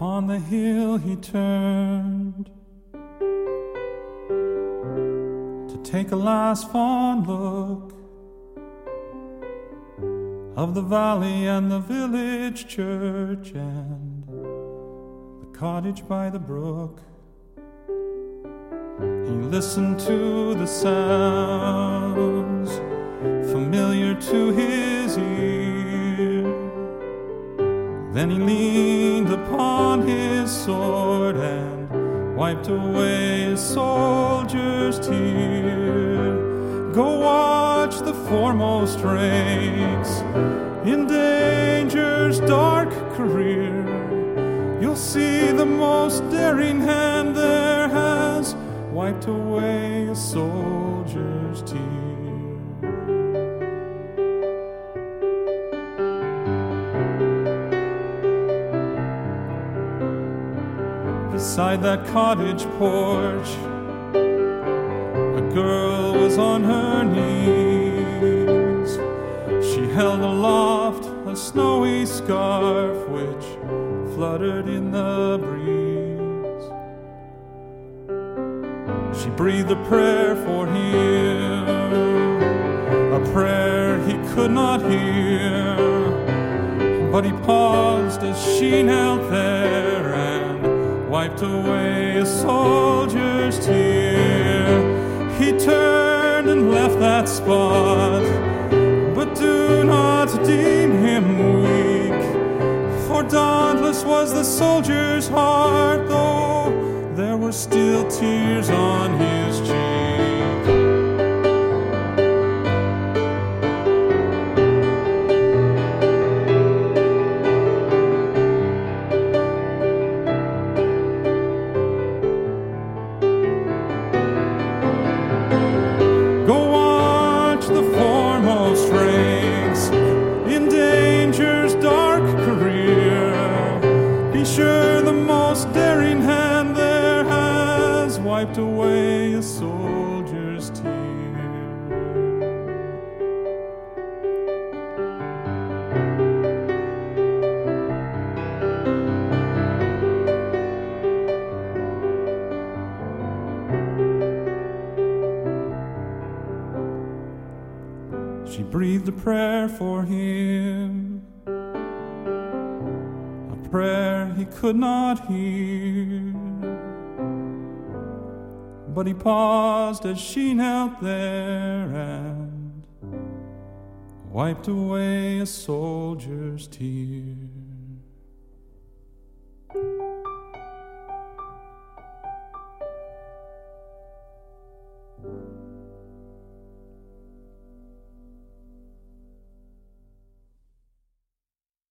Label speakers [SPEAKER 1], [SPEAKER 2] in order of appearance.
[SPEAKER 1] Upon the hill he turned to take a last fond look of the valley and the village church and the cottage by the brook. He listened to the sounds familiar to his ear. Then he leaned upon his sword and wiped away a soldier's tear. Go watch the foremost ranks in danger's dark career. You'll see the most daring hand there has wiped away a soldier's tear. Beside that cottage porch, a girl was on her knees. She held aloft a snowy scarf which fluttered in the breeze. She breathed a prayer for him, a prayer he could not hear. But he paused as she knelt there and wiped away a soldier's tear. He turned and left that spot, but do not deem him weak, for dauntless was the soldier's heart, though there were still tears on his cheek. Sure, the most daring hand there has wiped away a soldier's tear. She breathed a prayer for him, prayer he could not hear, but he paused as she knelt there and wiped away a soldier's tear.